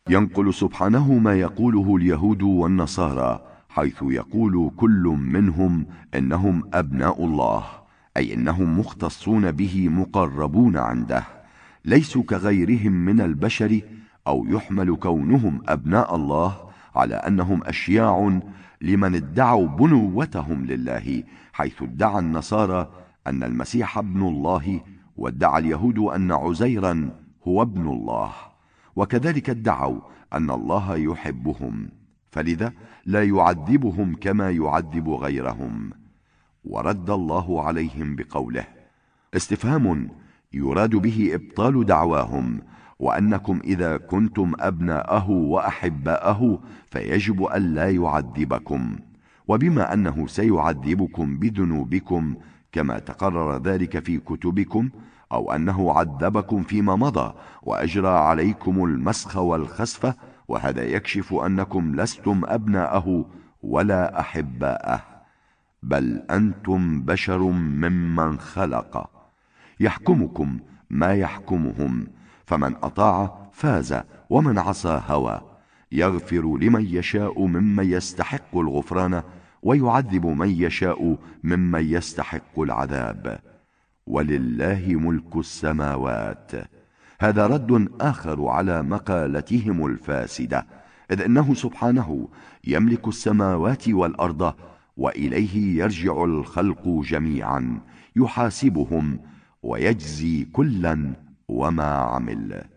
ينقل سبحانه ما يقوله اليهود والنصارى، حيث يقول كل منهم إنهم أبناء الله، أي إنهم مختصون به مقربون عنده، ليسوا كغيرهم من البشر، أو يحمل كونهم أبناء الله على أنهم أشياع لمن ادعوا بنوتهم لله، حيث ادعى النصارى أن المسيح ابن الله، وادعى اليهود أن عزيرا هو ابن الله، وكذلك ادعوا أن الله يحبهم، فلذا لا يعذبهم كما يعذب غيرهم. ورد الله عليهم بقوله: استفهام يراد به إبطال دعواهم، وأنكم إذا كنتم أبناءه وأحباءه فيجب أن لا يعذبكم، وبما أنه سيعذبكم بذنوبكم كما تقرر ذلك في كتبكم، أو أنه عذبكم فيما مضى وأجرى عليكم المسخ والخسف، وهذا يكشف أنكم لستم أبناءه ولا أحباءه، بل أنتم بشر ممن خلق، يحكمكم ما يحكمهم، فمن أطاع فاز ومن عصى هوى، يغفر لمن يشاء ممن يستحق الغفران، ويعذب من يشاء ممن يستحق العذاب، ولله ملك السماوات. هذا رد آخر على مقالتهم الفاسدة، إذ أنه سبحانه يملك السماوات والأرض، وإليه يرجع الخلق جميعا، يحاسبهم ويجزي كلا وما عمل.